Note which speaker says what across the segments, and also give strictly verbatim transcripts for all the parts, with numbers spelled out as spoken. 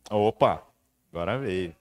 Speaker 1: Opa, agora veio.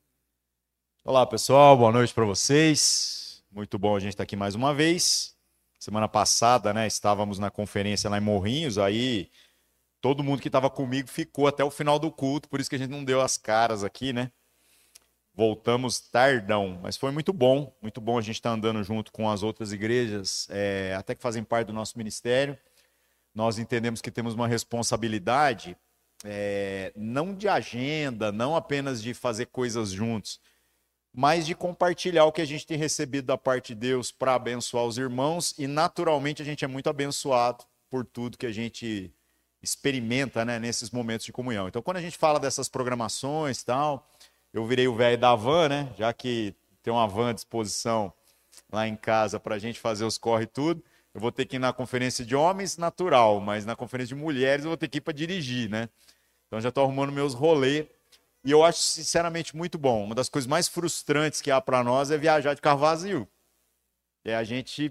Speaker 1: Olá, pessoal, boa noite para vocês. Muito bom a gente estar aqui mais uma vez. Semana passada, né, estávamos na conferência lá em Morrinhos, aí todo mundo que estava comigo ficou até o final do culto, por isso que a gente não deu as caras aqui, né? Voltamos tardão, mas foi muito bom, muito bom a gente estar andando junto com as outras igrejas, é, até que fazem parte do nosso ministério. Nós entendemos que temos uma responsabilidade, é, não de agenda, não apenas de fazer coisas juntos, mas de compartilhar o que a gente tem recebido da parte de Deus para abençoar os irmãos, e naturalmente a gente é muito abençoado por tudo que a gente experimenta, né, nesses momentos de comunhão. Então, quando a gente fala dessas programações e tal, eu virei o velho da van, né, já que tem uma van à disposição lá em casa para a gente fazer os corre e tudo. Eu vou ter que ir na conferência de homens, natural, mas na conferência de mulheres eu vou ter que ir para dirigir, né? Então já estou arrumando meus rolês. E eu acho, sinceramente, muito bom. Uma das coisas mais frustrantes que há para nós é viajar de carro vazio. É a gente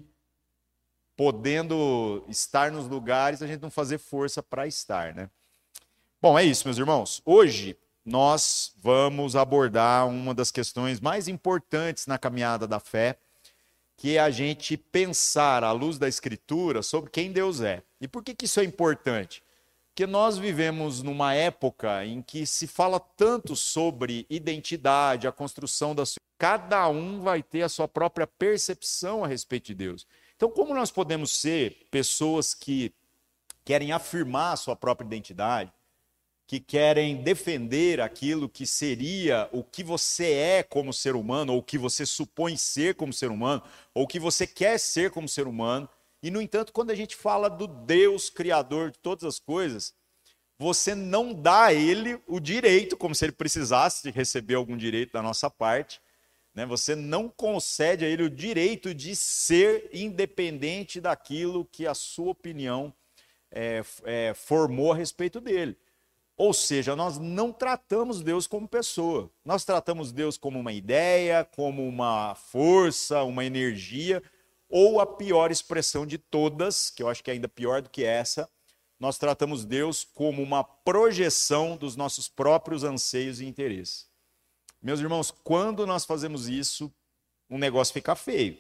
Speaker 1: podendo estar nos lugares, a gente não fazer força para estar, né? Bom, é isso, meus irmãos. Hoje nós vamos abordar uma das questões mais importantes na caminhada da fé, que é a gente pensar, à luz da Escritura, sobre quem Deus é. E por que que isso é importante? Porque nós vivemos numa época em que se fala tanto sobre identidade, a construção da sua... Cada um vai ter a sua própria percepção a respeito de Deus. Então, como nós podemos ser pessoas que querem afirmar a sua própria identidade, que querem defender aquilo que seria o que você é como ser humano, ou o que você supõe ser como ser humano, ou o que você quer ser como ser humano. E, no entanto, quando a gente fala do Deus criador de todas as coisas, você não dá a ele o direito, como se ele precisasse de receber algum direito da nossa parte, né? Você não concede a ele o direito de ser independente daquilo que a sua opinião é, é, formou a respeito dele. Ou seja, nós não tratamos Deus como pessoa. Nós tratamos Deus como uma ideia, como uma força, uma energia, ou a pior expressão de todas, que eu acho que é ainda pior do que essa, nós tratamos Deus como uma projeção dos nossos próprios anseios e interesses. Meus irmãos, quando nós fazemos isso, o negócio fica feio.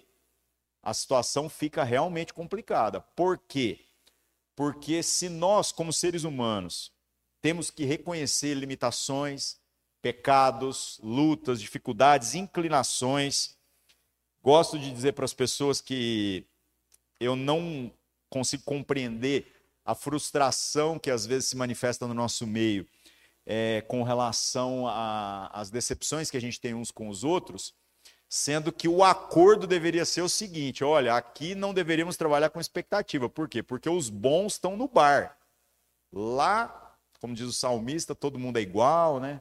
Speaker 1: A situação fica realmente complicada. Por quê? Porque se nós, como seres humanos, temos que reconhecer limitações, pecados, lutas, dificuldades, inclinações. Gosto de dizer para as pessoas que eu não consigo compreender a frustração que às vezes se manifesta no nosso meio é, com relação às decepções que a gente tem uns com os outros, sendo que o acordo deveria ser o seguinte: olha, aqui não deveríamos trabalhar com expectativa. Por quê? Porque os bons estão no bar. Lá, como diz o salmista, todo mundo é igual, né?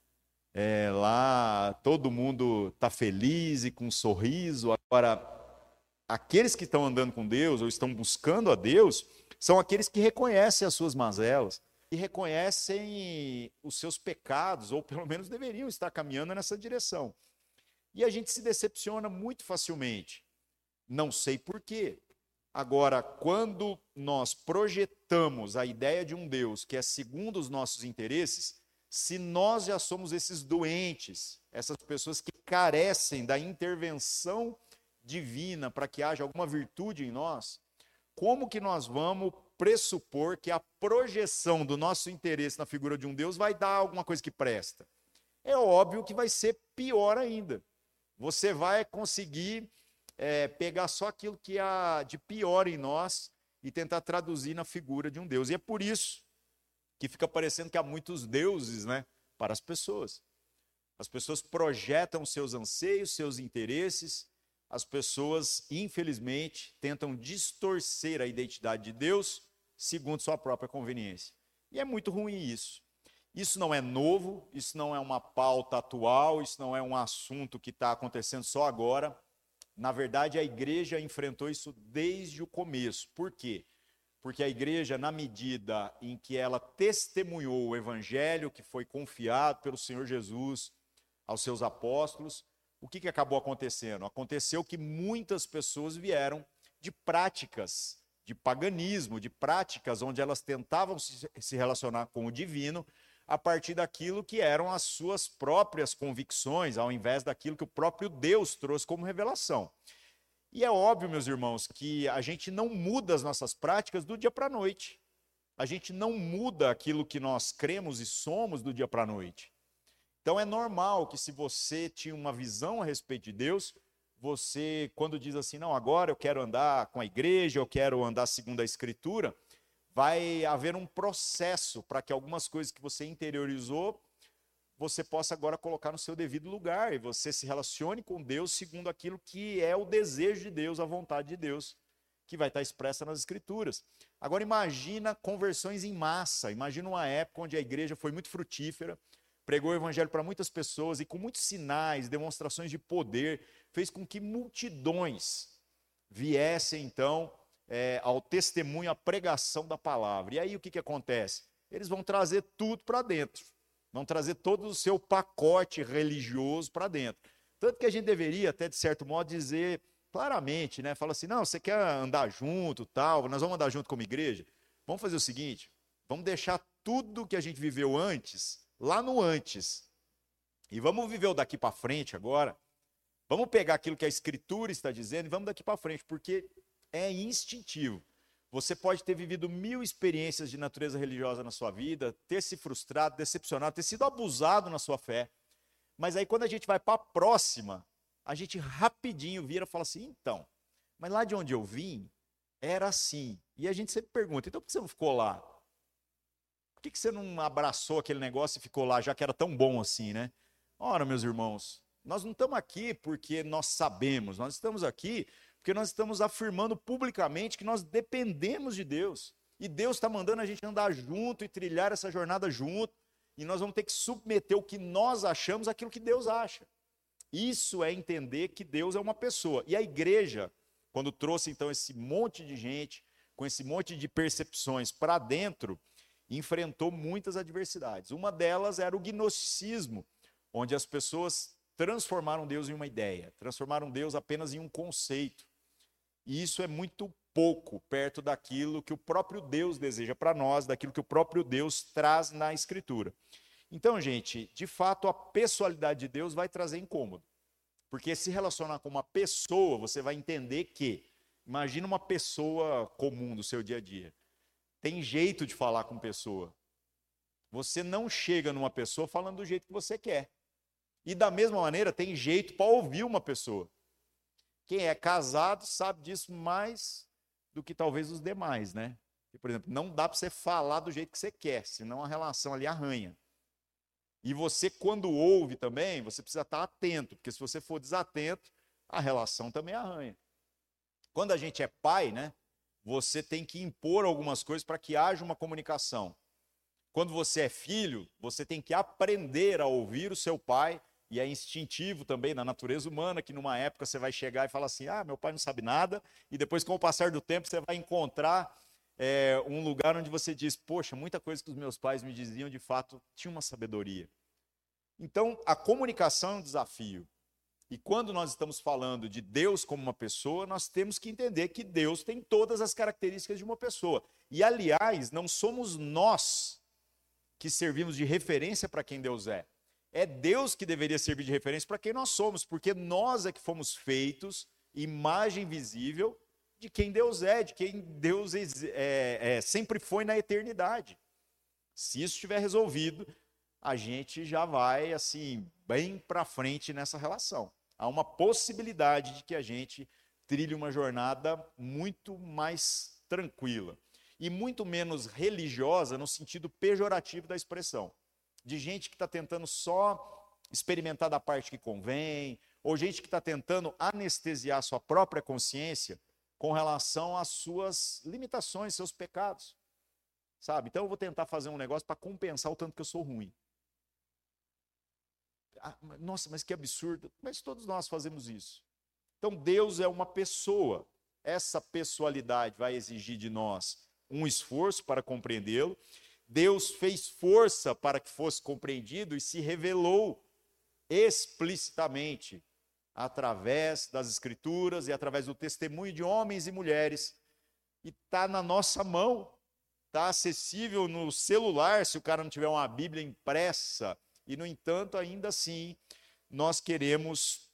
Speaker 1: É, lá todo mundo está feliz e com um sorriso. Agora, aqueles que estão andando com Deus ou estão buscando a Deus são aqueles que reconhecem as suas mazelas, que reconhecem os seus pecados, ou pelo menos deveriam estar caminhando nessa direção. E a gente se decepciona muito facilmente. Não sei por quê. Agora, quando nós projetamos a ideia de um Deus que é segundo os nossos interesses, se nós já somos esses doentes, essas pessoas que carecem da intervenção divina para que haja alguma virtude em nós, como que nós vamos pressupor que a projeção do nosso interesse na figura de um Deus vai dar alguma coisa que presta? É óbvio que vai ser pior ainda. Você vai conseguir É, pegar só aquilo que há de pior em nós e tentar traduzir na figura de um Deus. E é por isso que fica parecendo que há muitos deuses, né, para as pessoas. As pessoas projetam seus anseios, seus interesses. As pessoas, infelizmente, tentam distorcer a identidade de Deus segundo sua própria conveniência. E é muito ruim isso. Isso não é novo, isso não é uma pauta atual, isso não é um assunto que está acontecendo só agora. Na verdade, a igreja enfrentou isso desde o começo. Por quê? Porque a igreja, na medida em que ela testemunhou o evangelho que foi confiado pelo Senhor Jesus aos seus apóstolos, o que que acabou acontecendo? Aconteceu que muitas pessoas vieram de práticas de paganismo, de práticas onde elas tentavam se relacionar com o divino, a partir daquilo que eram as suas próprias convicções, ao invés daquilo que o próprio Deus trouxe como revelação. E é óbvio, meus irmãos, que a gente não muda as nossas práticas do dia para a noite. A gente não muda aquilo que nós cremos e somos do dia para a noite. Então é normal que, se você tinha uma visão a respeito de Deus, você, quando diz assim, não, agora eu quero andar com a igreja, eu quero andar segundo a Escritura, vai haver um processo para que algumas coisas que você interiorizou, você possa agora colocar no seu devido lugar, e você se relacione com Deus segundo aquilo que é o desejo de Deus, a vontade de Deus, que vai estar expressa nas Escrituras. Agora imagina conversões em massa, imagina uma época onde a igreja foi muito frutífera, pregou o evangelho para muitas pessoas e com muitos sinais, demonstrações de poder, fez com que multidões viessem então é, ao testemunho, à pregação da palavra. E aí o que, que acontece? Eles vão trazer tudo para dentro, vão trazer todo o seu pacote religioso para dentro. Tanto que a gente deveria, até de certo modo, dizer claramente, né? Fala assim, não, você quer andar junto, tal, nós vamos andar junto como igreja? Vamos fazer o seguinte, vamos deixar tudo que a gente viveu antes, lá no antes, e vamos viver o daqui para frente agora. Vamos pegar aquilo que a Escritura está dizendo e vamos daqui para frente, porque é instintivo. Você pode ter vivido mil experiências de natureza religiosa na sua vida, ter se frustrado, decepcionado, ter sido abusado na sua fé. Mas aí quando a gente vai para a próxima, a gente rapidinho vira e fala assim, então, mas lá de onde eu vim, era assim. E a gente sempre pergunta, então por que você não ficou lá? Por que você não abraçou aquele negócio e ficou lá, já que era tão bom assim, né? Ora, meus irmãos, nós não estamos aqui porque nós sabemos, nós estamos aqui porque nós estamos afirmando publicamente que nós dependemos de Deus. E Deus está mandando a gente andar junto e trilhar essa jornada junto. E nós vamos ter que submeter o que nós achamos àquilo que Deus acha. Isso é entender que Deus é uma pessoa. E a igreja, quando trouxe então esse monte de gente, com esse monte de percepções para dentro, enfrentou muitas adversidades. Uma delas era o gnosticismo, onde as pessoas transformaram Deus em uma ideia, transformaram Deus apenas em um conceito. E isso é muito pouco perto daquilo que o próprio Deus deseja para nós, daquilo que o próprio Deus traz na Escritura. Então, gente, de fato, a pessoalidade de Deus vai trazer incômodo. Porque se relacionar com uma pessoa, você vai entender que, imagina uma pessoa comum do seu dia a dia. Tem jeito de falar com pessoa. Você não chega numa pessoa falando do jeito que você quer. E da mesma maneira, tem jeito para ouvir uma pessoa. Quem é casado sabe disso mais do que talvez os demais, né? Por exemplo, não dá para você falar do jeito que você quer, senão a relação ali arranha. E você, quando ouve também, você precisa estar atento, porque se você for desatento, a relação também arranha. Quando a gente é pai, né? Você tem que impor algumas coisas para que haja uma comunicação. Quando você é filho, você tem que aprender a ouvir o seu pai. E é instintivo também na natureza humana, que numa época você vai chegar e falar assim, ah, meu pai não sabe nada, e depois com o passar do tempo você vai encontrar é, um lugar onde você diz, poxa, muita coisa que os meus pais me diziam, de fato, tinha uma sabedoria. Então, a comunicação é um desafio. E quando nós estamos falando de Deus como uma pessoa, nós temos que entender que Deus tem todas as características de uma pessoa. E, aliás, não somos nós que servimos de referência para quem Deus é. É Deus que deveria servir de referência para quem nós somos, porque nós é que fomos feitos, imagem visível de quem Deus é, de quem Deus é, é, sempre foi na eternidade. Se isso estiver resolvido, a gente já vai assim bem para frente nessa relação. Há uma possibilidade de que a gente trilhe uma jornada muito mais tranquila e muito menos religiosa no sentido pejorativo da expressão. De gente que está tentando só experimentar da parte que convém, ou gente que está tentando anestesiar sua própria consciência com relação às suas limitações, seus pecados. Sabe? Então eu vou tentar fazer um negócio para compensar o tanto que eu sou ruim. Ah, nossa, mas que absurdo. Mas todos nós fazemos isso. Então Deus é uma pessoa. Essa pessoalidade vai exigir de nós um esforço para compreendê-lo. Deus fez força para que fosse compreendido e se revelou explicitamente através das Escrituras e através do testemunho de homens e mulheres. E está na nossa mão está acessível no celular se o cara não tiver uma Bíblia impressa. E, no entanto, ainda assim, nós queremos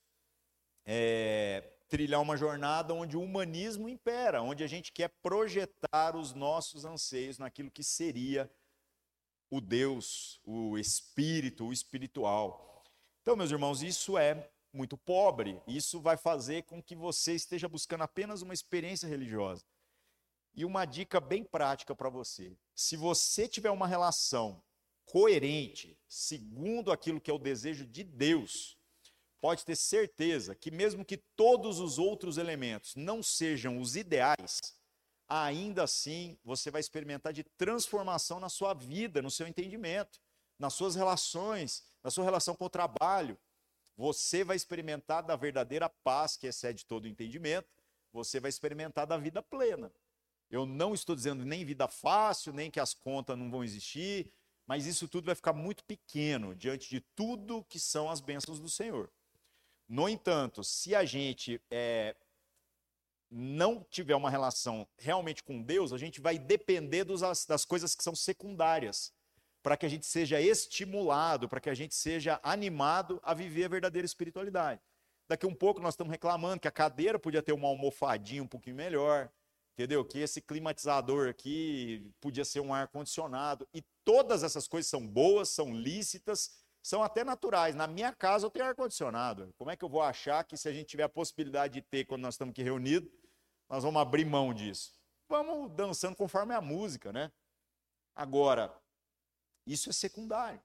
Speaker 1: é, trilhar uma jornada onde o humanismo impera, onde a gente quer projetar os nossos anseios naquilo que seria o Deus, o Espírito, o espiritual. Então, meus irmãos, isso é muito pobre. Isso vai fazer com que você esteja buscando apenas uma experiência religiosa. E uma dica bem prática para você: se você tiver uma relação coerente, segundo aquilo que é o desejo de Deus, pode ter certeza que mesmo que todos os outros elementos não sejam os ideais, ainda assim você vai experimentar de transformação na sua vida, no seu entendimento, nas suas relações, na sua relação com o trabalho. Você vai experimentar da verdadeira paz que excede todo o entendimento, você vai experimentar da vida plena. Eu não estou dizendo nem vida fácil, nem que as contas não vão existir, mas isso tudo vai ficar muito pequeno diante de tudo que são as bênçãos do Senhor. No entanto, se a gente é, não tiver uma relação realmente com Deus, a gente vai depender dos, das coisas que são secundárias, para que a gente seja estimulado, para que a gente seja animado a viver a verdadeira espiritualidade. Daqui a um pouco nós estamos reclamando que a cadeira podia ter uma almofadinha um pouquinho melhor, entendeu? Que esse climatizador aqui podia ser um ar-condicionado. E todas essas coisas são boas, são lícitas, são até naturais. Na minha casa eu tenho ar-condicionado. Como é que eu vou achar que, se a gente tiver a possibilidade de ter quando nós estamos aqui reunidos, nós vamos abrir mão disso? Vamos dançando conforme a música, né? Agora, isso é secundário.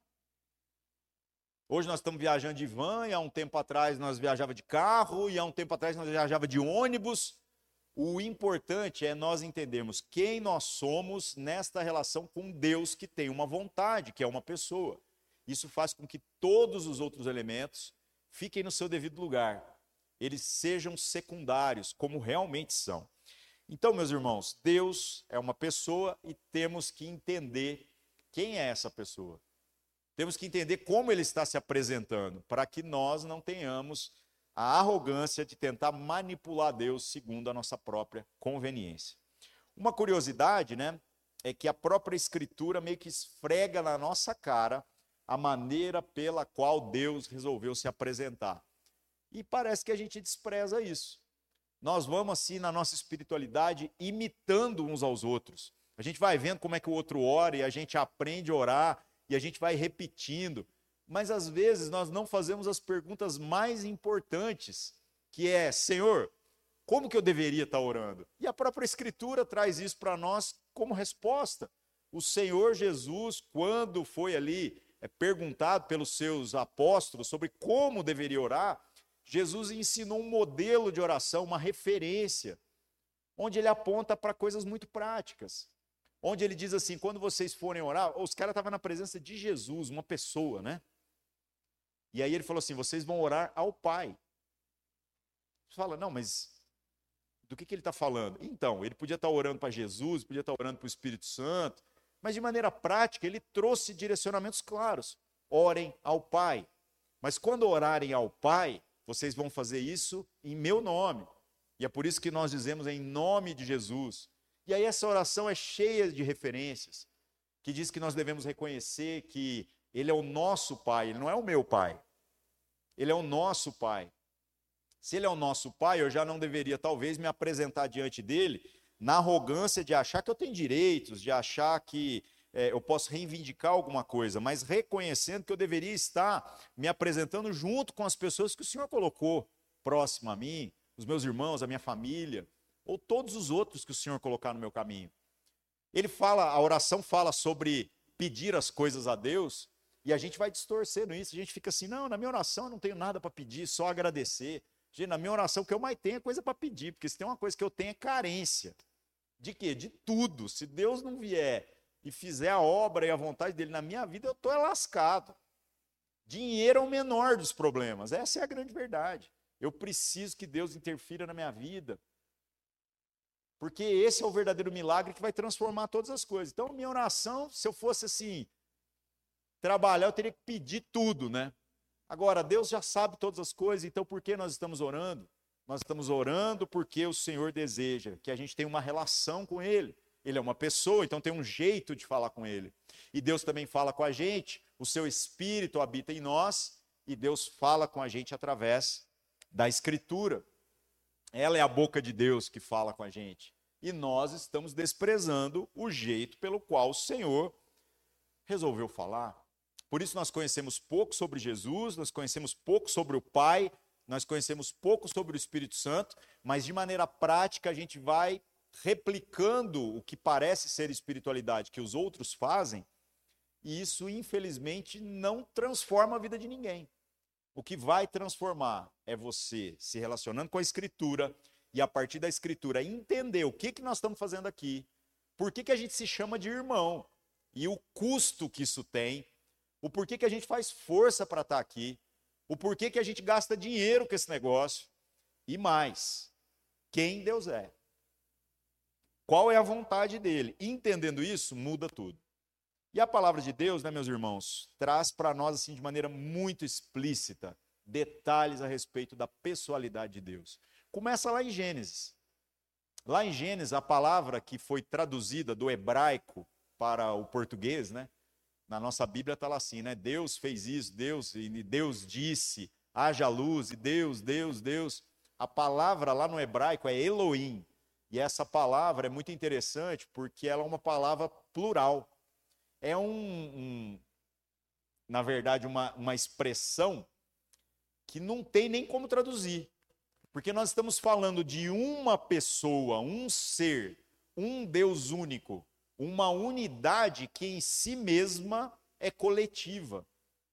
Speaker 1: Hoje nós estamos viajando de van, e há um tempo atrás nós viajávamos de carro, e há um tempo atrás nós viajávamos de ônibus. O importante é nós entendermos quem nós somos nesta relação com Deus, que tem uma vontade, que é uma pessoa. Isso faz com que todos os outros elementos fiquem no seu devido lugar. Eles sejam secundários, como realmente são. Então, meus irmãos, Deus é uma pessoa e temos que entender quem é essa pessoa. Temos que entender como ele está se apresentando, para que nós não tenhamos a arrogância de tentar manipular Deus segundo a nossa própria conveniência. Uma curiosidade, né, é que a própria Escritura meio que esfrega na nossa cara a maneira pela qual Deus resolveu se apresentar. E parece que a gente despreza isso. Nós vamos assim na nossa espiritualidade imitando uns aos outros. A gente vai vendo como é que o outro ora e a gente aprende a orar e a gente vai repetindo. Mas às vezes nós não fazemos as perguntas mais importantes, que é: Senhor, como que eu deveria estar orando? E a própria Escritura traz isso para nós como resposta. O Senhor Jesus, quando foi ali é, perguntado pelos seus apóstolos sobre como deveria orar, Jesus ensinou um modelo de oração, uma referência, onde ele aponta para coisas muito práticas. Onde ele diz assim: quando vocês forem orar, os caras estavam na presença de Jesus, uma pessoa, né? E aí ele falou assim: vocês vão orar ao Pai. Você fala: não, mas do que, que ele está falando? Então, ele podia estar orando para Jesus, podia estar orando para o Espírito Santo, mas de maneira prática ele trouxe direcionamentos claros. Orem ao Pai. Mas quando orarem ao Pai, vocês vão fazer isso em meu nome. E é por isso que nós dizemos em nome de Jesus. E aí essa oração é cheia de referências, que diz que nós devemos reconhecer que Ele é o nosso Pai, Ele não é o meu Pai. Ele é o nosso Pai. Se Ele é o nosso Pai, eu já não deveria, talvez, me apresentar diante dEle na arrogância de achar que eu tenho direitos, de achar que é, eu posso reivindicar alguma coisa, mas reconhecendo que eu deveria estar me apresentando junto com as pessoas que o Senhor colocou próximo a mim, os meus irmãos, a minha família, ou todos os outros que o Senhor colocar no meu caminho. Ele fala, a oração fala sobre pedir as coisas a Deus, e a gente vai distorcendo isso, a gente fica assim: não, na minha oração eu não tenho nada para pedir, só agradecer. Gente, na minha oração o que eu mais tenho é coisa para pedir, porque se tem uma coisa que eu tenho é carência. De quê? De tudo. Se Deus não vier e fizer a obra e a vontade dele na minha vida, eu estou lascado. Dinheiro é o menor dos problemas, essa é a grande verdade. Eu preciso que Deus interfira na minha vida, porque esse é o verdadeiro milagre que vai transformar todas as coisas. Então, minha oração, se eu fosse assim, trabalhar, eu teria que pedir tudo, né? Agora, Deus já sabe todas as coisas, então por que nós estamos orando? Nós estamos orando porque o Senhor deseja que a gente tenha uma relação com Ele. Ele é uma pessoa, então tem um jeito de falar com ele. E Deus também fala com a gente, o seu Espírito habita em nós, e Deus fala com a gente através da Escritura. Ela é a boca de Deus que fala com a gente. E nós estamos desprezando o jeito pelo qual o Senhor resolveu falar. Por isso nós conhecemos pouco sobre Jesus, nós conhecemos pouco sobre o Pai, nós conhecemos pouco sobre o Espírito Santo, mas de maneira prática a gente vai replicando o que parece ser espiritualidade que os outros fazem, e isso infelizmente não transforma a vida de ninguém. O que vai transformar é você se relacionando com a Escritura e a partir da Escritura entender o que, que nós estamos fazendo aqui, por que, que a gente se chama de irmão e o custo que isso tem, o porquê que a gente faz força para estar aqui, o porquê que a gente gasta dinheiro com esse negócio e mais, quem Deus é. Qual é a vontade dele? Entendendo isso, muda tudo. E a palavra de Deus, né, meus irmãos, traz para nós assim de maneira muito explícita detalhes a respeito da pessoalidade de Deus. Começa lá em Gênesis. Lá em Gênesis, a palavra que foi traduzida do hebraico para o português, né? Na nossa Bíblia está lá assim, né? Deus fez isso, Deus, e Deus disse, haja luz, e Deus, Deus, Deus. A palavra lá no hebraico é Elohim. E essa palavra é muito interessante porque ela é uma palavra plural. É um, um na verdade, uma, uma expressão que não tem nem como traduzir. Porque nós estamos falando de uma pessoa, um ser, um Deus único, uma unidade que em si mesma é coletiva.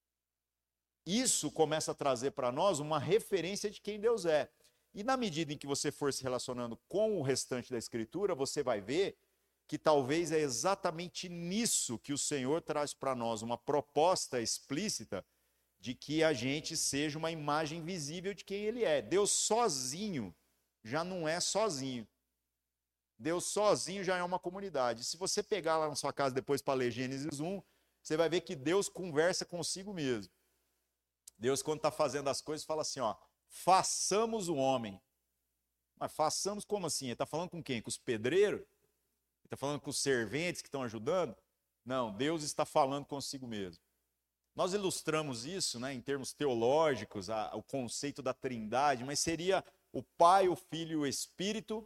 Speaker 1: Isso começa a trazer para nós uma referência de quem Deus é. E na medida em que você for se relacionando com o restante da Escritura, você vai ver que talvez é exatamente nisso que o Senhor traz para nós uma proposta explícita de que a gente seja uma imagem visível de quem Ele é. Deus sozinho já não é sozinho. Deus sozinho já é uma comunidade. Se você pegar lá na sua casa depois para ler Gênesis um, você vai ver que Deus conversa consigo mesmo. Deus, quando está fazendo as coisas, fala assim, ó, façamos o homem. Mas façamos como assim? Ele está falando com quem? Com os pedreiros? Ele está falando com os serventes que estão ajudando? Não, Deus está falando consigo mesmo. Nós ilustramos isso, né, em termos teológicos, a, o conceito da trindade, mas seria o Pai, o Filho e o Espírito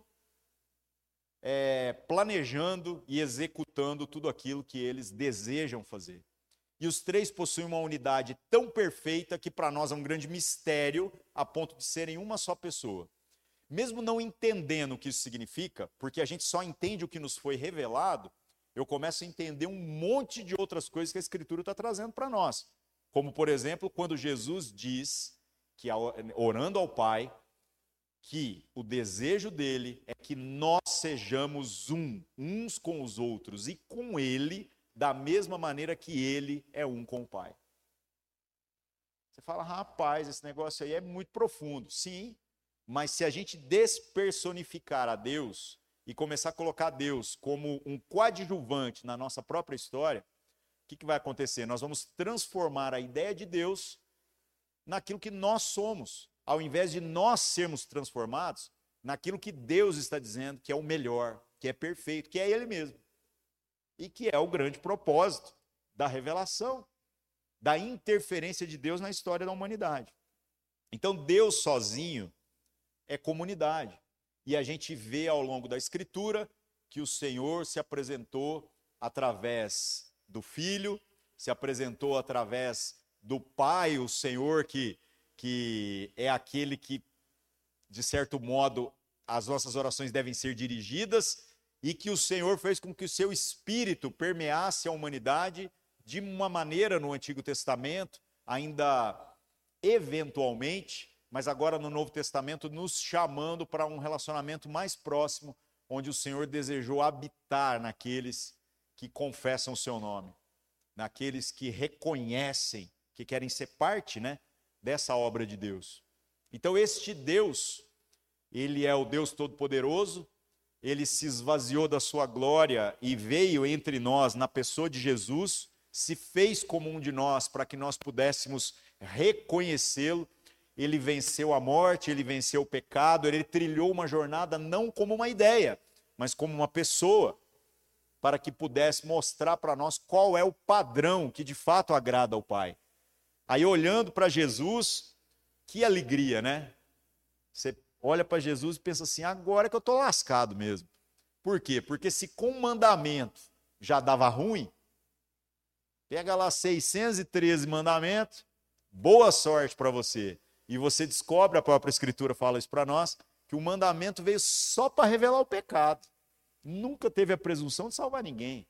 Speaker 1: é, planejando e executando tudo aquilo que eles desejam fazer. E os três possuem uma unidade tão perfeita que para nós é um grande mistério a ponto de serem uma só pessoa. Mesmo não entendendo o que isso significa, porque a gente só entende o que nos foi revelado, eu começo a entender um monte de outras coisas que a Escritura está trazendo para nós. Como, por exemplo, quando Jesus diz, que orando ao Pai, que o desejo dele é que nós sejamos um, uns com os outros, e com ele, da mesma maneira que ele é um com o Pai. Você fala, rapaz, esse negócio aí é muito profundo. Sim, mas se a gente despersonificar a Deus e começar a colocar Deus como um coadjuvante na nossa própria história, o que, que vai acontecer? Nós vamos transformar a ideia de Deus naquilo que nós somos, ao invés de nós sermos transformados naquilo que Deus está dizendo que é o melhor, que é perfeito, que é Ele mesmo. E que é o grande propósito da revelação, da interferência de Deus na história da humanidade. Então, Deus sozinho é comunidade. E a gente vê ao longo da Escritura que o Senhor se apresentou através do Filho, se apresentou através do Pai, o Senhor que, que é aquele que, de certo modo, as nossas orações devem ser dirigidas, e que o Senhor fez com que o seu Espírito permeasse a humanidade de uma maneira no Antigo Testamento, ainda eventualmente, mas agora no Novo Testamento nos chamando para um relacionamento mais próximo, onde o Senhor desejou habitar naqueles que confessam o seu nome, naqueles que reconhecem, que querem ser parte, né, dessa obra de Deus. Então este Deus, ele é o Deus Todo-Poderoso, ele se esvaziou da sua glória e veio entre nós na pessoa de Jesus, se fez como um de nós para que nós pudéssemos reconhecê-lo. Ele venceu a morte, ele venceu o pecado, ele trilhou uma jornada não como uma ideia, mas como uma pessoa. para que pudesse mostrar para nós qual é o padrão que de fato agrada ao Pai. Aí olhando para Jesus, que alegria, né? Você olha para Jesus e pensa assim, agora que eu estou lascado mesmo. Por quê? Porque se com o mandamento já dava ruim, pega lá seiscentos e treze mandamentos, boa sorte para você. E você descobre, a própria Escritura fala isso para nós, que o mandamento veio só para revelar o pecado. Nunca teve a presunção de salvar ninguém.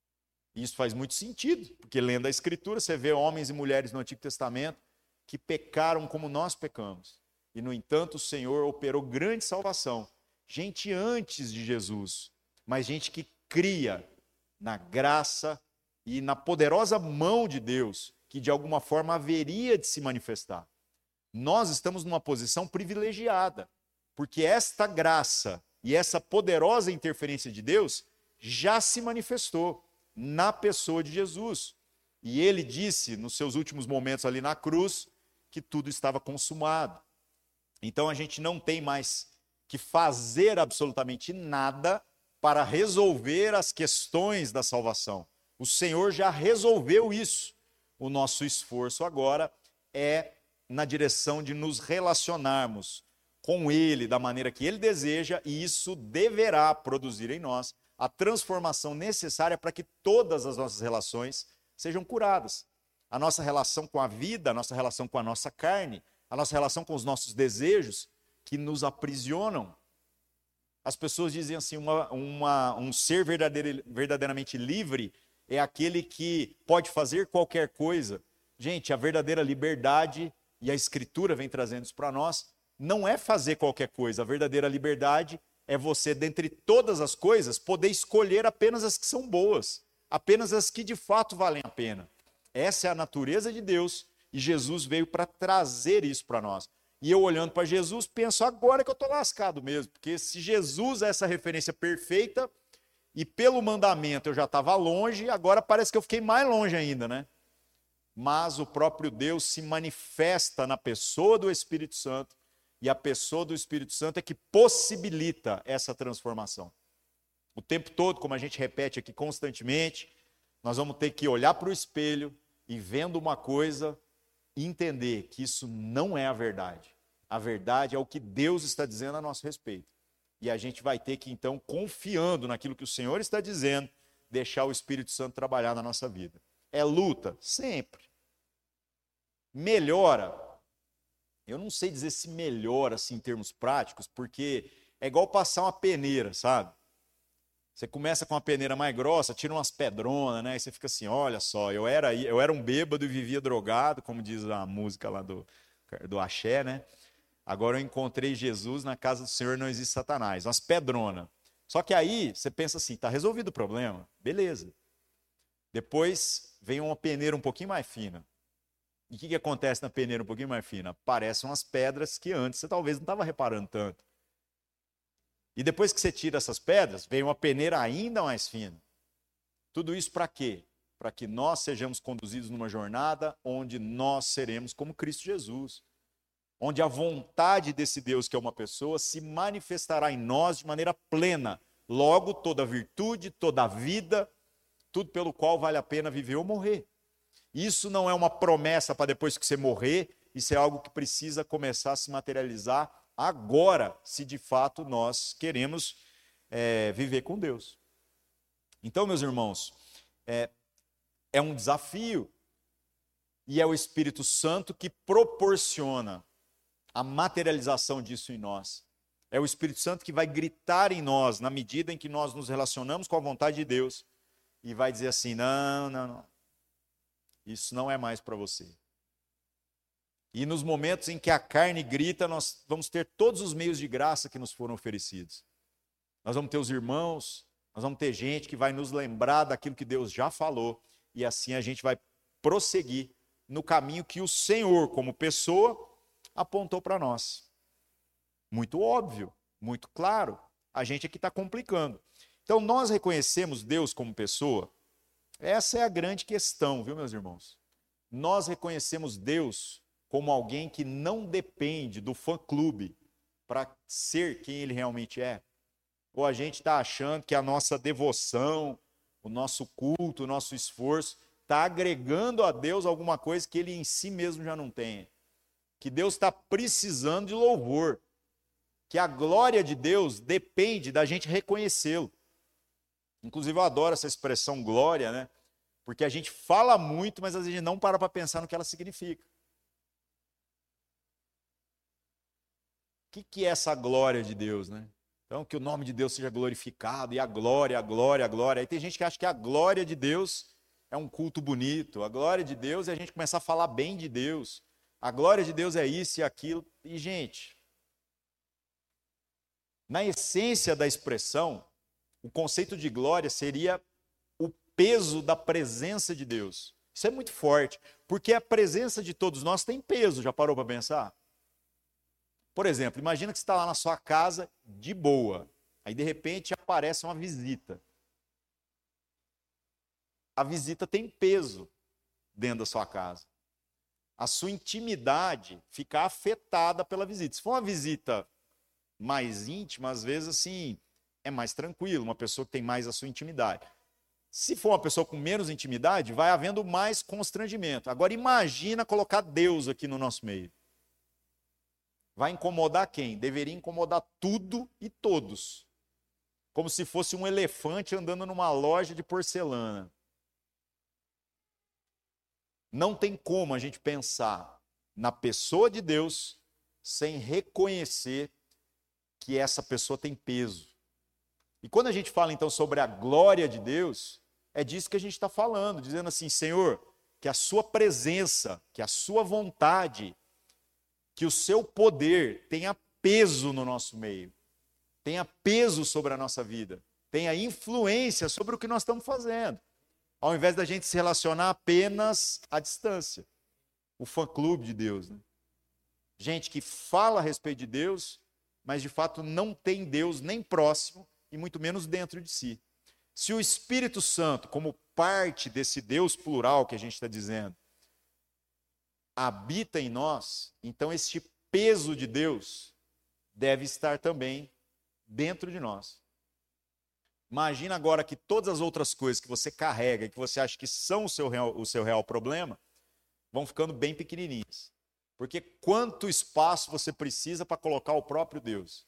Speaker 1: E isso faz muito sentido, porque lendo a Escritura, você vê homens e mulheres no Antigo Testamento que pecaram como nós pecamos. E, no entanto, o Senhor operou grande salvação. Gente antes de Jesus, mas gente que cria na graça e na poderosa mão de Deus, que de alguma forma haveria de se manifestar. Nós estamos numa posição privilegiada, porque esta graça e essa poderosa interferência de Deus já se manifestou na pessoa de Jesus. E ele disse, nos seus últimos momentos ali na cruz, que tudo estava consumado. Então a gente não tem mais que fazer absolutamente nada para resolver as questões da salvação. O Senhor já resolveu isso. O nosso esforço agora é na direção de nos relacionarmos com Ele da maneira que Ele deseja, e isso deverá produzir em nós a transformação necessária para que todas as nossas relações sejam curadas. A nossa relação com a vida, a nossa relação com a nossa carne, a nossa relação com os nossos desejos que nos aprisionam. As pessoas dizem assim, uma, uma, um ser verdadeiro, verdadeiramente livre é aquele que pode fazer qualquer coisa. Gente, a verdadeira liberdade, e a Escritura vem trazendo isso para nós, não é fazer qualquer coisa. A verdadeira liberdade é você, dentre todas as coisas, poder escolher apenas as que são boas, apenas as que de fato valem a pena. Essa é a natureza de Deus e Jesus veio para trazer isso para nós. E eu olhando para Jesus, penso agora que eu estou lascado mesmo, porque se Jesus é essa referência perfeita e pelo mandamento eu já estava longe, agora parece que eu fiquei mais longe ainda, né? Mas o próprio Deus se manifesta na pessoa do Espírito Santo, e a pessoa do Espírito Santo é que possibilita essa transformação. O tempo todo, como a gente repete aqui constantemente, nós vamos ter que olhar para o espelho e, vendo uma coisa, entender que isso não é a verdade. A verdade é o que Deus está dizendo a nosso respeito. E a gente vai ter que, então, confiando naquilo que o Senhor está dizendo, deixar o Espírito Santo trabalhar na nossa vida. É luta? Sempre. Melhora? Eu não sei dizer se melhora assim, em termos práticos, porque é igual passar uma peneira, sabe? Você começa com uma peneira mais grossa, tira umas pedronas, né? E você fica assim, olha só, eu era, eu era um bêbado e vivia drogado, como diz a música lá do, do Axé, né? Agora eu encontrei Jesus, na casa do Senhor não existe Satanás. Umas pedronas. Só que aí você pensa assim, tá resolvido o problema? Beleza. Depois vem uma peneira um pouquinho mais fina. E o que, que acontece na peneira um pouquinho mais fina? Aparecem umas pedras que antes você talvez não estava reparando tanto. E depois que você tira essas pedras, vem uma peneira ainda mais fina. Tudo isso para quê? Para que nós sejamos conduzidos numa jornada onde nós seremos como Cristo Jesus. Onde a vontade desse Deus, que é uma pessoa, se manifestará em nós de maneira plena. Logo, toda virtude, toda vida, tudo pelo qual vale a pena viver ou morrer. Isso não é uma promessa para depois que você morrer, isso é algo que precisa começar a se materializar agora, se de fato nós queremos é, viver com Deus. Então, meus irmãos, é, é um desafio e é o Espírito Santo que proporciona a materialização disso em nós. É o Espírito Santo que vai gritar em nós na medida em que nós nos relacionamos com a vontade de Deus e vai dizer assim, não, não, não. Isso não é mais para você. E nos momentos em que a carne grita, nós vamos ter todos os meios de graça que nos foram oferecidos. Nós vamos ter os irmãos, nós vamos ter gente que vai nos lembrar daquilo que Deus já falou, e assim a gente vai prosseguir no caminho que o Senhor, como pessoa, apontou para nós. Muito óbvio, muito claro, a gente aqui está complicando. Então nós reconhecemos Deus como pessoa. Essa é a grande questão, viu, meus irmãos? Nós reconhecemos Deus como alguém que não depende do fã-clube para ser quem Ele realmente é. Ou a gente está achando que a nossa devoção o nosso culto, o nosso esforço, está agregando a Deus alguma coisa que ele em si mesmo já não tem. Que Deus está precisando de louvor. Que a glória de Deus depende da gente reconhecê-lo. Inclusive eu adoro essa expressão glória, né? Porque a gente fala muito, mas a gente não para para pensar no que ela significa. O que, que é essa glória de Deus, né? Então, que o nome de Deus seja glorificado, e a glória, a glória, a glória. Aí tem gente que acha que a glória de Deus é um culto bonito. A glória de Deus é a gente começar a falar bem de Deus. A glória de Deus é isso e aquilo. E, gente, na essência da expressão, o conceito de glória seria o peso da presença de Deus. Isso é muito forte, porque a presença de todos nós tem peso. Já parou para pensar? Por exemplo, imagina que você está lá na sua casa de boa, aí de repente aparece uma visita. A visita tem peso dentro da sua casa. A sua intimidade fica afetada pela visita. Se for uma visita mais íntima, às vezes assim, é mais tranquilo, uma pessoa que tem mais a sua intimidade. Se for uma pessoa com menos intimidade, vai havendo mais constrangimento. Agora imagina colocar Deus aqui no nosso meio. Vai incomodar quem? Deveria incomodar tudo e todos. Como se fosse um elefante andando numa loja de porcelana. Não tem como a gente pensar na pessoa de Deus sem reconhecer que essa pessoa tem peso. E quando a gente fala então sobre a glória de Deus, é disso que a gente está falando, dizendo assim, Senhor, que a sua presença, que a sua vontade, que o seu poder tenha peso no nosso meio, tenha peso sobre a nossa vida, tenha influência sobre o que nós estamos fazendo, ao invés da gente se relacionar apenas à distância. O fã-clube de Deus, né? Gente que fala a respeito de Deus, mas de fato não tem Deus nem próximo e muito menos dentro de si. Se o Espírito Santo, como parte desse Deus plural que a gente está dizendo, habita em nós, então este peso de Deus deve estar também dentro de nós. Imagina agora que todas as outras coisas que você carrega, que você acha que são o seu real, o seu real problema, vão ficando bem pequenininhas. Porque quanto espaço você precisa para colocar o próprio Deus?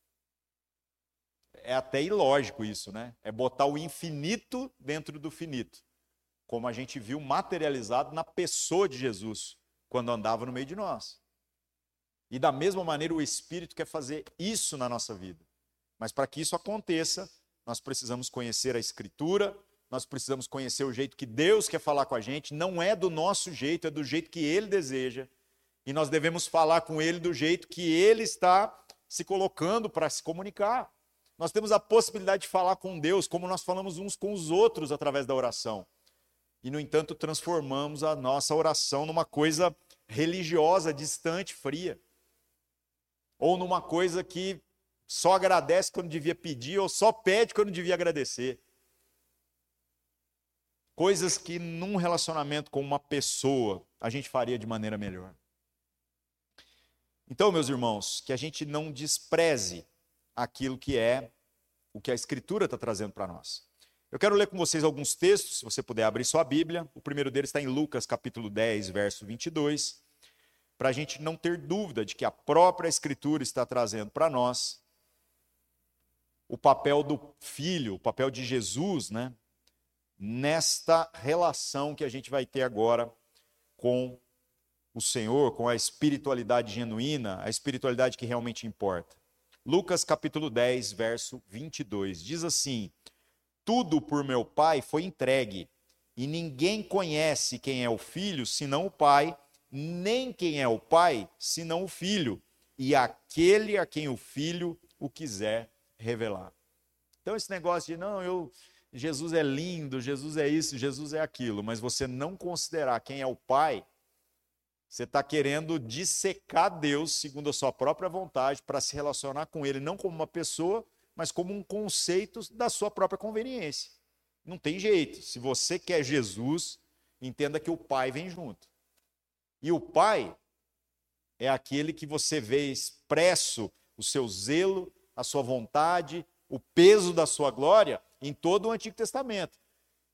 Speaker 1: É até ilógico isso, né? É botar o infinito dentro do finito. Como a gente viu materializado na pessoa de Jesus, quando andava no meio de nós. E da mesma maneira o Espírito quer fazer isso na nossa vida. Mas para que isso aconteça, nós precisamos conhecer a Escritura, nós precisamos conhecer o jeito que Deus quer falar com a gente, não é do nosso jeito, é do jeito que Ele deseja. E nós devemos falar com Ele do jeito que Ele está se colocando para se comunicar. Nós temos a possibilidade de falar com Deus, como nós falamos uns com os outros através da oração. E, no entanto, transformamos a nossa oração numa coisa religiosa, distante, fria. Ou numa coisa que só agradece quando devia pedir, ou só pede quando devia agradecer. Coisas que num relacionamento com uma pessoa a gente faria de maneira melhor. Então, meus irmãos, que a gente não despreze aquilo que é o que a Escritura está trazendo para nós. Eu quero ler com vocês alguns textos, se você puder abrir sua Bíblia. O primeiro deles está em Lucas, capítulo dez, verso vinte e dois, para a gente não ter dúvida de que a própria Escritura está trazendo para nós o papel do Filho, o papel de Jesus, né, nesta relação que a gente vai ter agora com o Senhor, com a espiritualidade genuína, a espiritualidade que realmente importa. Lucas, capítulo dez, verso vinte e dois, diz assim: tudo por meu Pai foi entregue, e ninguém conhece quem é o Filho, senão o Pai, nem quem é o Pai, senão o Filho, e aquele a quem o Filho o quiser revelar. Então esse negócio de, não, eu, Jesus é lindo, Jesus é isso, Jesus é aquilo, mas você não considerar quem é o Pai, você está querendo dissecar Deus segundo a sua própria vontade para se relacionar com Ele, não como uma pessoa, mas como um conceito da sua própria conveniência. Não tem jeito. Se você quer Jesus, entenda que o Pai vem junto. E o Pai é aquele que você vê expresso o seu zelo, a sua vontade, o peso da sua glória em todo o Antigo Testamento.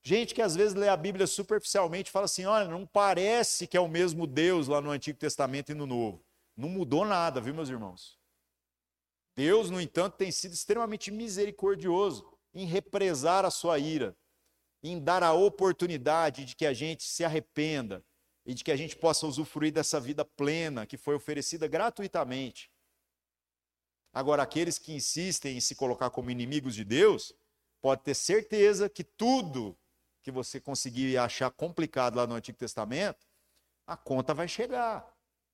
Speaker 1: Gente que às vezes lê a Bíblia superficialmente e fala assim, olha, não parece que é o mesmo Deus lá no Antigo Testamento e no Novo. Não mudou nada, viu, meus irmãos? Deus, no entanto, tem sido extremamente misericordioso em represar a sua ira, em dar a oportunidade de que a gente se arrependa e de que a gente possa usufruir dessa vida plena que foi oferecida gratuitamente. Agora, aqueles que insistem em se colocar como inimigos de Deus, pode ter certeza que tudo que você conseguir achar complicado lá no Antigo Testamento, a conta vai chegar.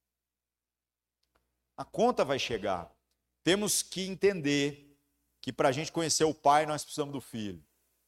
Speaker 1: A conta vai chegar. Temos que entender que para a gente conhecer o Pai, nós precisamos do Filho.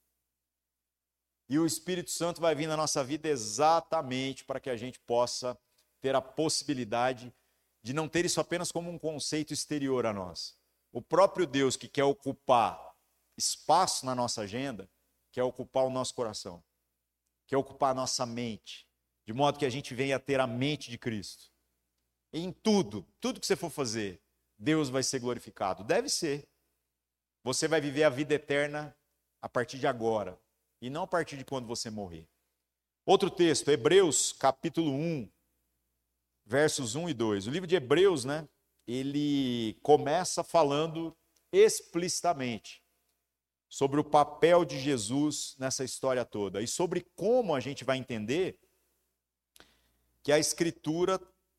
Speaker 1: E o Espírito Santo vai vir na nossa vida exatamente para que a gente possa ter a possibilidade de não ter isso apenas como um conceito exterior a nós. O próprio Deus que quer ocupar espaço na nossa agenda, quer ocupar o nosso coração, quer ocupar a nossa mente, de modo que a gente venha a ter a mente de Cristo. Em tudo, tudo que você for fazer, Deus vai ser glorificado. Deve ser. Você vai viver a vida eterna a partir de agora, e não a partir de quando você morrer. Outro texto, Hebreus capítulo um, versos um e dois. O livro de Hebreus, né, ele começa falando explicitamente sobre o papel de Jesus nessa história toda e sobre como a gente vai entender que a Escritura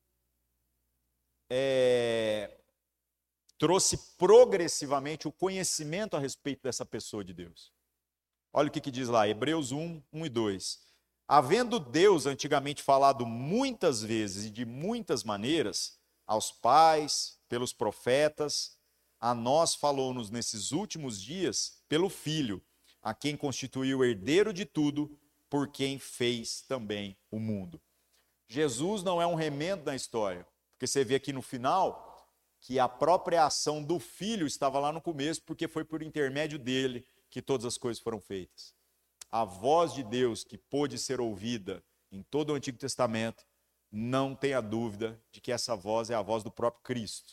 Speaker 1: é, trouxe progressivamente o conhecimento a respeito dessa pessoa de Deus. Olha o que, que diz lá, Hebreus um, um e dois. Havendo Deus antigamente falado muitas vezes e de muitas maneiras aos pais, pelos profetas, a nós falou-nos nesses últimos dias pelo Filho, a quem constituiu o herdeiro de tudo, por quem fez também o mundo. Jesus não é um remendo na história, porque você vê aqui no final que a própria ação do Filho estava lá no começo, porque foi por intermédio dele que todas as coisas foram feitas. A voz de Deus que pôde ser ouvida em todo o Antigo Testamento, não tenha dúvida de que essa voz é a voz do próprio Cristo.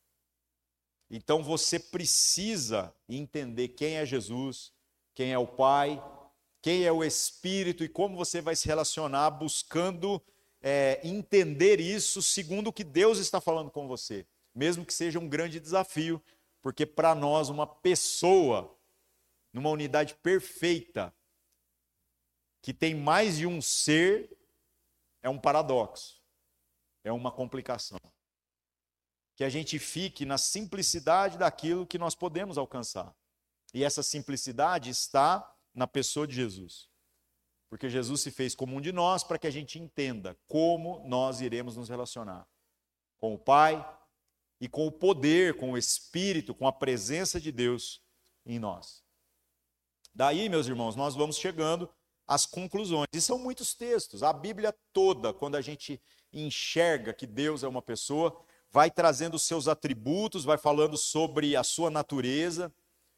Speaker 1: Então você precisa entender quem é Jesus, quem é o Pai, quem é o Espírito e como você vai se relacionar buscando é, entender isso segundo o que Deus está falando com você. Mesmo que seja um grande desafio, porque para nós uma pessoa, numa unidade perfeita, que tem mais de um ser, é um paradoxo, é uma complicação. Que a gente fique na simplicidade daquilo que nós podemos alcançar. E essa simplicidade está na pessoa de Jesus. Porque Jesus se fez como um de nós para que a gente entenda como nós iremos nos relacionar com o Pai e com o poder, com o Espírito, com a presença de Deus em nós. Daí, meus irmãos, nós vamos chegando às conclusões. E são muitos textos. A Bíblia toda, quando a gente enxerga que Deus é uma pessoa, vai trazendo os seus atributos, vai falando sobre a sua natureza,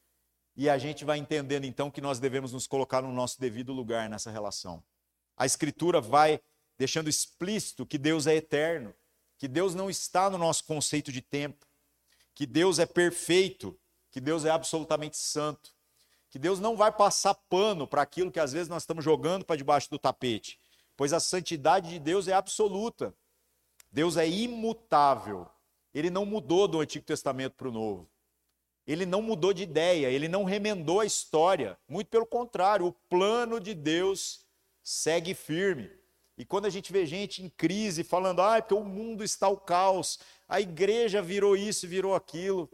Speaker 1: e a gente vai entendendo então que nós devemos nos colocar no nosso devido lugar nessa relação. A Escritura vai deixando explícito que Deus é eterno, que Deus não está no nosso conceito de tempo, que Deus é perfeito, que Deus é absolutamente santo, que Deus não vai passar pano para aquilo que às vezes nós estamos jogando para debaixo do tapete, pois a santidade de Deus é absoluta. Deus é imutável. Ele não mudou do Antigo Testamento para o Novo. Ele não mudou de ideia, ele não remendou a história. Muito pelo contrário, o plano de Deus segue firme. E quando a gente vê gente em crise falando, ah, porque o mundo está ao caos, a igreja virou isso, virou aquilo.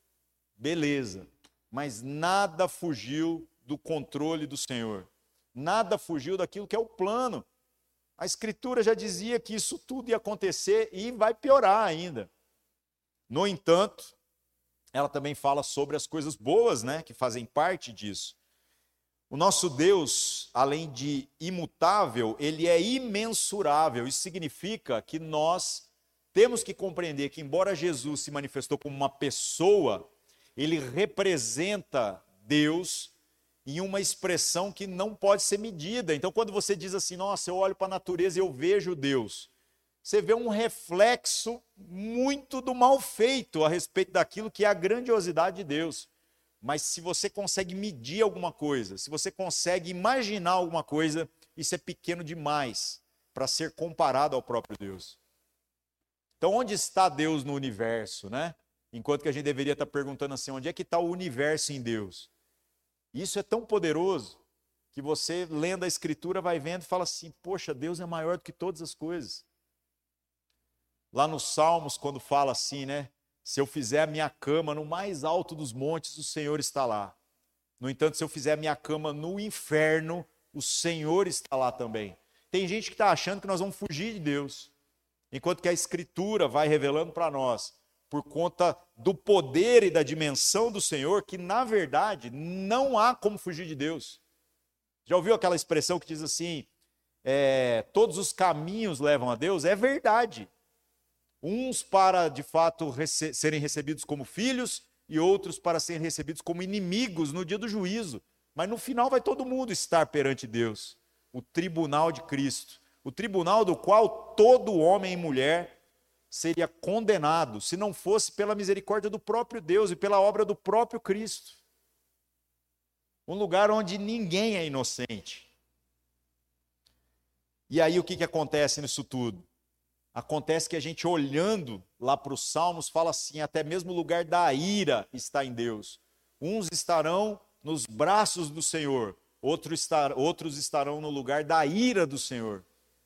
Speaker 1: Beleza, mas nada fugiu do controle do Senhor. Nada fugiu daquilo que é o plano. A Escritura já dizia que isso tudo ia acontecer e vai piorar ainda. No entanto, ela também fala sobre as coisas boas, né, que fazem parte disso. O nosso Deus, além de imutável, ele é imensurável. Isso significa que nós temos que compreender que, embora Jesus se manifestou como uma pessoa, ele representa Deus em uma expressão que não pode ser medida. Então, quando você diz assim, nossa, eu olho para a natureza e eu vejo Deus, você vê um reflexo muito do mal feito a respeito daquilo que é a grandiosidade de Deus. Mas se você consegue medir alguma coisa, se você consegue imaginar alguma coisa, isso é pequeno demais para ser comparado ao próprio Deus. Então, onde está Deus no universo, né? Enquanto que a gente deveria estar perguntando assim, onde é que está o universo em Deus? Isso é tão poderoso que você, lendo a Escritura, vai vendo e fala assim, poxa, Deus é maior do que todas as coisas. Lá nos Salmos, quando fala assim, né? Se eu fizer a minha cama no mais alto dos montes, o Senhor está lá. No entanto, se eu fizer a minha cama no inferno, o Senhor está lá também. Tem gente que está achando que nós vamos fugir de Deus. Enquanto que a Escritura vai revelando para nós, por conta do poder e da dimensão do Senhor, que na verdade não há como fugir de Deus. Já ouviu aquela expressão que diz assim, é, todos os caminhos levam a Deus? É verdade. Uns para, de fato, rece- serem recebidos como filhos e outros para serem recebidos como inimigos no dia do juízo. Mas no final vai todo mundo estar perante Deus. O tribunal de Cristo. O tribunal do qual todo homem e mulher seria condenado, se não fosse pela misericórdia do próprio Deus e pela obra do próprio Cristo. Um lugar onde ninguém é inocente. E aí o que, que acontece nisso tudo? Acontece que a gente olhando lá para os Salmos fala assim, até mesmo o lugar da ira está em Deus. Uns estarão nos braços do Senhor, outros, estar, outros estarão no lugar da ira do Senhor.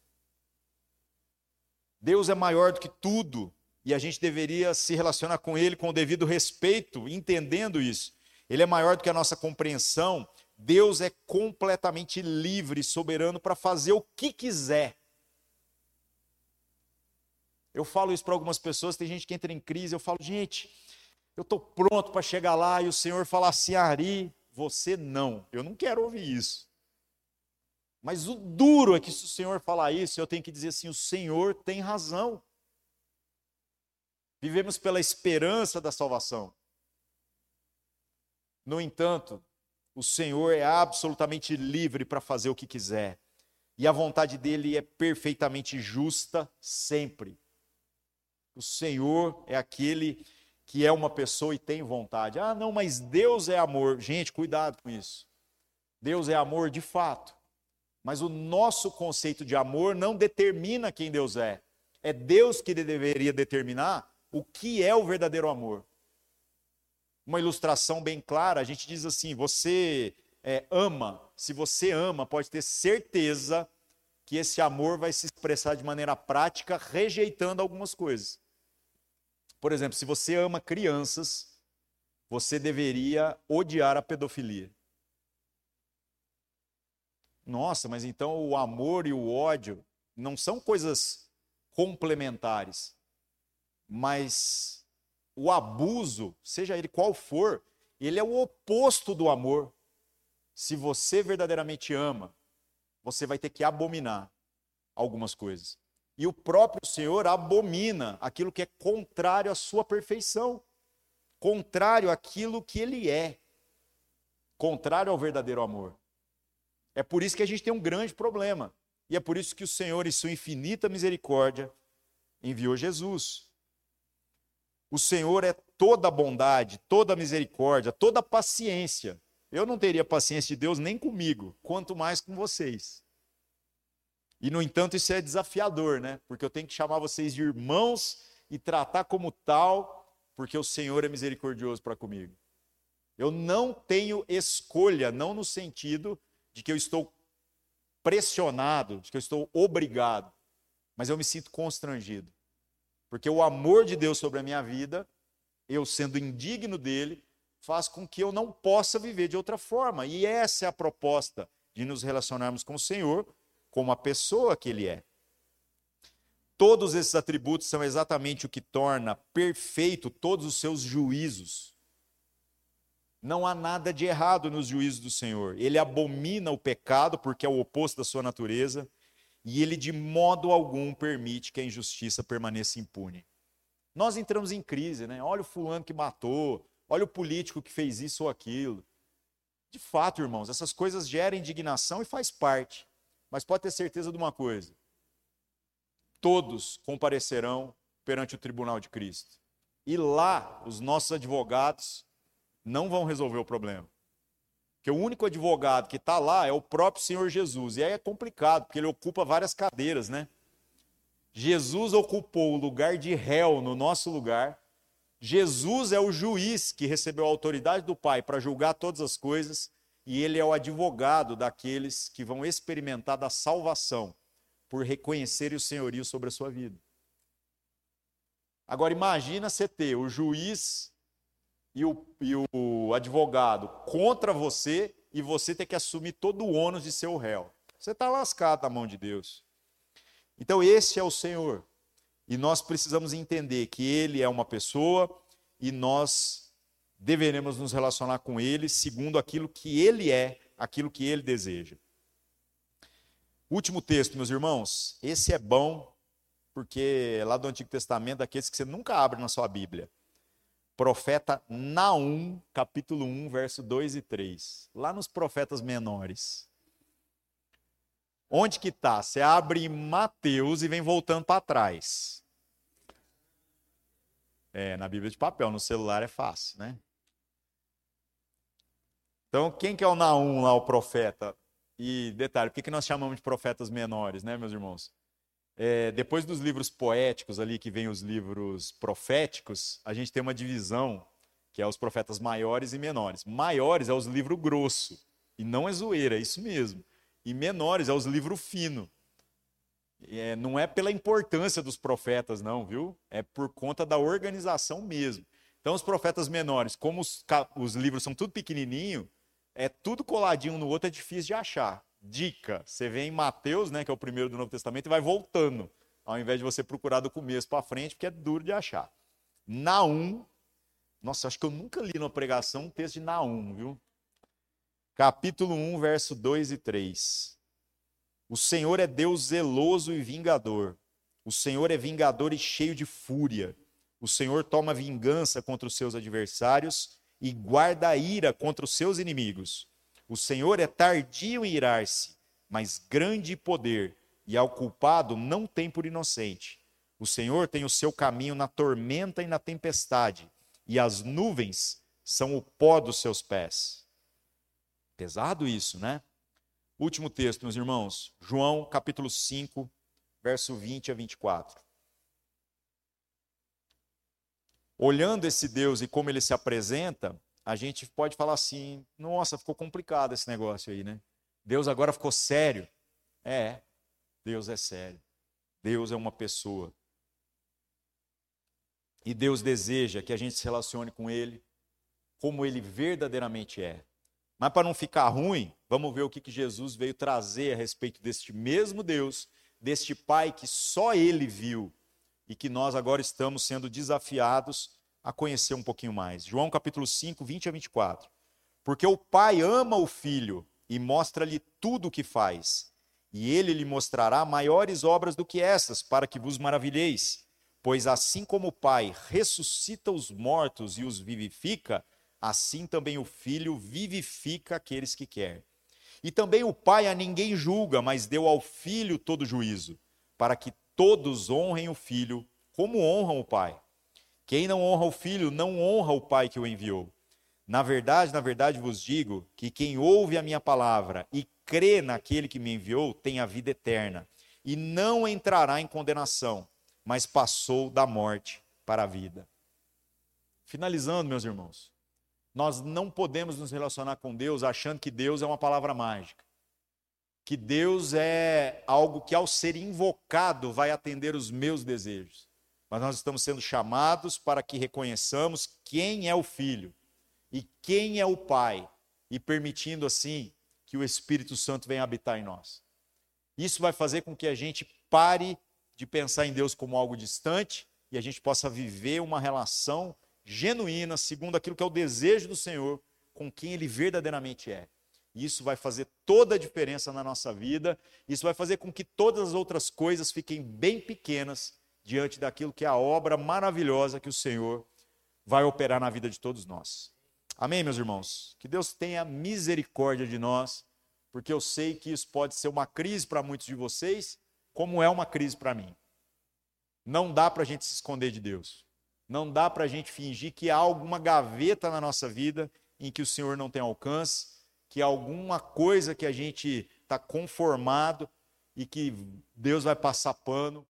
Speaker 1: Deus é maior do que tudo e a gente deveria se relacionar com Ele com o devido respeito, entendendo isso. Ele é maior do que a nossa compreensão. Deus é completamente livre e soberano para fazer o que quiser. Eu falo isso para algumas pessoas, tem gente que entra em crise, eu falo, gente, eu estou pronto para chegar lá e o Senhor fala assim, Ari, você não, eu não quero ouvir isso. Mas o duro é que se o Senhor falar isso, eu tenho que dizer assim, o Senhor tem razão. Vivemos pela esperança da salvação. No entanto, o Senhor é absolutamente livre para fazer o que quiser. E a vontade dele é perfeitamente justa sempre. O Senhor é aquele que é uma pessoa e tem vontade. Ah, não, mas Deus é amor. Gente, cuidado com isso. Deus é amor de fato. Mas o nosso conceito de amor não determina quem Deus é. É Deus que deveria determinar o que é o verdadeiro amor. Uma ilustração bem clara, a gente diz assim, você é, ama, se você ama, pode ter certeza que esse amor vai se expressar de maneira prática, rejeitando algumas coisas. Por exemplo, se você ama crianças, você deveria odiar a pedofilia. Nossa, mas então o amor e o ódio não são coisas complementares, mas o abuso, seja ele qual for, ele é o oposto do amor. Se você verdadeiramente ama, você vai ter que abominar algumas coisas. E o próprio Senhor abomina aquilo que é contrário à sua perfeição, contrário àquilo que ele é, contrário ao verdadeiro amor. É por isso que a gente tem um grande problema. E é por isso que o Senhor, em sua infinita misericórdia, enviou Jesus. O Senhor é toda bondade, toda misericórdia, toda paciência. Eu não teria paciência de Deus nem comigo, quanto mais com vocês. E, no entanto, isso é desafiador, né? Porque eu tenho que chamar vocês de irmãos e tratar como tal, porque o Senhor é misericordioso para comigo. Eu não tenho escolha, não no sentido de que eu estou pressionado, de que eu estou obrigado, mas eu me sinto constrangido. Porque o amor de Deus sobre a minha vida, eu sendo indigno dele, faz com que eu não possa viver de outra forma. E essa é a proposta de nos relacionarmos com o Senhor, como a pessoa que ele é. Todos esses atributos são exatamente o que torna perfeito todos os seus juízos. Não há nada de errado nos juízos do Senhor. Ele abomina o pecado, porque é o oposto da sua natureza, e ele de modo algum permite que a injustiça permaneça impune. Nós entramos em crise, né? Olha o fulano que matou, olha o político que fez isso ou aquilo. De fato, irmãos, essas coisas geram indignação e faz parte. Mas pode ter certeza de uma coisa: todos comparecerão perante o tribunal de Cristo. E lá, os nossos advogados não vão resolver o problema. Porque o único advogado que está lá é o próprio Senhor Jesus. E aí é complicado, porque ele ocupa várias cadeiras, né? Jesus ocupou o lugar de réu no nosso lugar. Jesus é o juiz que recebeu a autoridade do Pai para julgar todas as coisas. E ele é o advogado daqueles que vão experimentar da salvação por reconhecerem o senhorio sobre a sua vida. Agora imagina você ter o juiz e o, e o advogado contra você e você ter que assumir todo o ônus de ser o réu. Você está lascado na mão de Deus. Então esse é o Senhor. E nós precisamos entender que Ele é uma pessoa e nós deveremos nos relacionar com Ele segundo aquilo que Ele é, aquilo que Ele deseja. Último texto, meus irmãos. Esse é bom porque é lá do Antigo Testamento, daqueles que você nunca abre na sua Bíblia. Profeta Naum, capítulo um, verso dois e três. Lá nos profetas menores. Onde que está? Você abre Mateus e vem voltando para trás. É, na Bíblia de papel, no celular é fácil, né? Então, quem que é o Naum lá, o profeta? E detalhe, por que que nós chamamos de profetas menores, né, meus irmãos? É, depois dos livros poéticos ali, que vem os livros proféticos, a gente tem uma divisão, que é os profetas maiores e menores. Maiores é os livros grossos, e não é zoeira, é isso mesmo. E menores é os livros finos. É, não é pela importância dos profetas, não, viu? É por conta da organização mesmo. Então, os profetas menores, como os, os livros são tudo pequenininho, é tudo coladinho um no outro, é difícil de achar. Dica, você vê em Mateus, né, que é o primeiro do Novo Testamento, e vai voltando, ao invés de você procurar do começo para frente, porque é duro de achar. Naum, nossa, acho que eu nunca li numa pregação um texto de Naum, viu? Capítulo um, verso dois e três. O Senhor é Deus zeloso e vingador. O Senhor é vingador e cheio de fúria. O Senhor toma vingança contra os seus adversários e guarda a ira contra os seus inimigos. O Senhor é tardio em irar-se, mas grande poder, e ao culpado não tem por inocente. O Senhor tem o seu caminho na tormenta e na tempestade, e as nuvens são o pó dos seus pés. Pesado isso, né? Último texto, meus irmãos. João, capítulo cinco, verso vinte a vinte e quatro. Olhando esse Deus e como ele se apresenta, a gente pode falar assim, nossa, ficou complicado esse negócio aí, né? Deus agora ficou sério. É, Deus é sério. Deus é uma pessoa. E Deus deseja que a gente se relacione com Ele como Ele verdadeiramente é. Mas para não ficar ruim, vamos ver o que que Jesus veio trazer a respeito deste mesmo Deus, deste Pai que só Ele viu e que nós agora estamos sendo desafiados a conhecer um pouquinho mais. João capítulo cinco, vinte a vinte e quatro. Porque o Pai ama o Filho e mostra-lhe tudo o que faz. E ele lhe mostrará maiores obras do que estas, para que vos maravilheis. Pois assim como o Pai ressuscita os mortos e os vivifica, assim também o Filho vivifica aqueles que quer. E também o Pai a ninguém julga, mas deu ao Filho todo juízo, para que todos honrem o Filho como honram o Pai. Quem não honra o Filho, não honra o Pai que o enviou. Na verdade, na verdade vos digo que quem ouve a minha palavra e crê naquele que me enviou tem a vida eterna, e não entrará em condenação, mas passou da morte para a vida. Finalizando, meus irmãos, nós não podemos nos relacionar com Deus achando que Deus é uma palavra mágica, que Deus é algo que ao ser invocado vai atender os meus desejos. Mas nós estamos sendo chamados para que reconheçamos quem é o Filho e quem é o Pai, e permitindo assim que o Espírito Santo venha habitar em nós. Isso vai fazer com que a gente pare de pensar em Deus como algo distante e a gente possa viver uma relação genuína, segundo aquilo que é o desejo do Senhor, com quem Ele verdadeiramente é. Isso vai fazer toda a diferença na nossa vida, isso vai fazer com que todas as outras coisas fiquem bem pequenas diante daquilo que é a obra maravilhosa que o Senhor vai operar na vida de todos nós. Amém, meus irmãos? Que Deus tenha misericórdia de nós, porque eu sei que isso pode ser uma crise para muitos de vocês, como é uma crise para mim. Não dá para a gente se esconder de Deus. Não dá para a gente fingir que há alguma gaveta na nossa vida em que o Senhor não tem alcance, que há alguma coisa que a gente está conformado e que Deus vai passar pano.